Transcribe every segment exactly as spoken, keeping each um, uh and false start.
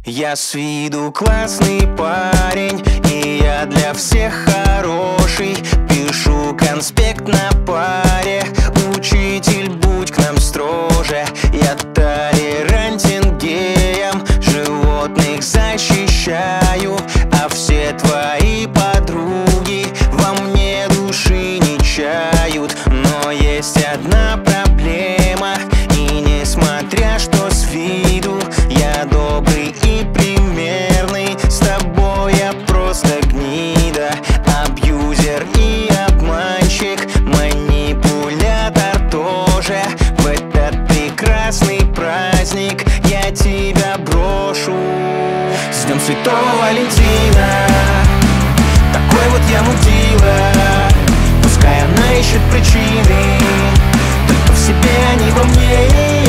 Я с виду классный парень, и я для всех хороший. Пишу конспект на паре, учитель, будь к нам строже. Я толерантен геям, животных защищаю, а все твои подруги во мне души не чают. Но есть одна проблема, и несмотря что с виду я добрый и примерный, с тобой я просто гнида, абьюзер и обманщик, манипулятор тоже. В этот прекрасный праздник я тебя брошу. С Днем Святого Валентина, такой вот я мудила. Пускай она ищет причины, только в себе они во мне,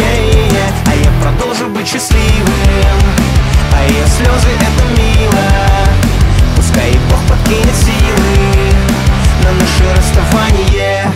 а я продолжу быть счастливым. А ее слезы — это мило, пускай и Бог подкинет силы на наше расставание.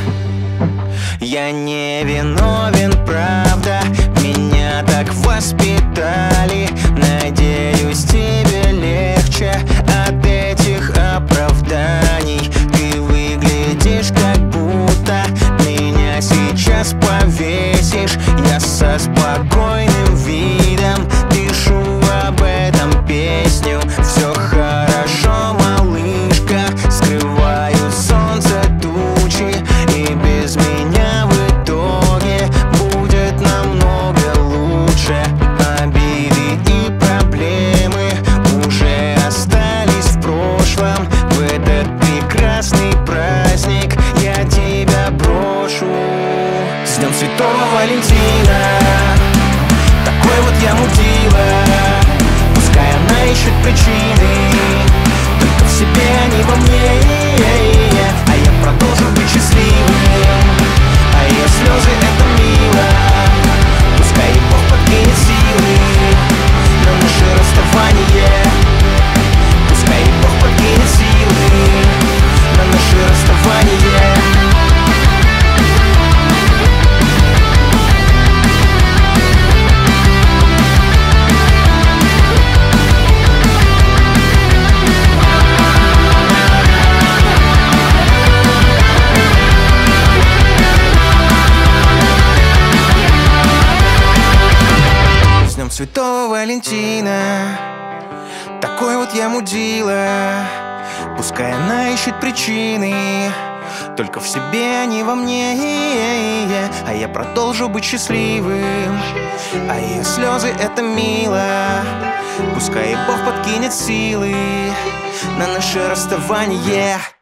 Я не виновен, правда, меня так воспитали. Надеюсь, тебе легче от этих оправданий. Ты выглядишь как будто меня сейчас повесишь. Я со спокойным видом пишу об этом песню. Все хорошо, малышка, скрываю солнце тучи, и без меня в итоге будет намного лучше. Обиды и проблемы уже остались в прошлом. В этот прекрасный праздник я тебя брошу. С Днем Святого Валентина, такой вот я мудила. Пускай она ищет причины, только в себе они во мне, а я продолжу быть счастливым. А ее слезы — это мило, пускай и Бог подкинет силы на наше расставание. Пускай и Бог подкинет силы на наше расставание. Святого Валентина, такой вот я мудила. Пускай она ищет причины, только в себе они во мне, а я продолжу быть счастливым. А ее слезы — это мило, пускай и Бог подкинет силы на наше расставание.